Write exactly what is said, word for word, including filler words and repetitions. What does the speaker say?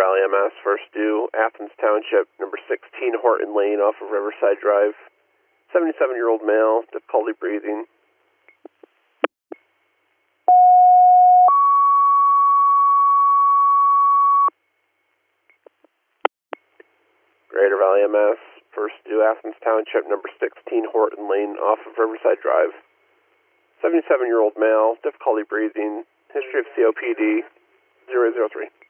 Valley M S, first due, Athens Township, number sixteen Horton Lane off of Riverside Drive. seventy-seven-year-old male, difficulty breathing. Greater Valley M S, first due, Athens Township, number sixteen Horton Lane off of Riverside Drive. seventy-seven-year-old male, difficulty breathing, history of C O P D, zero zero three.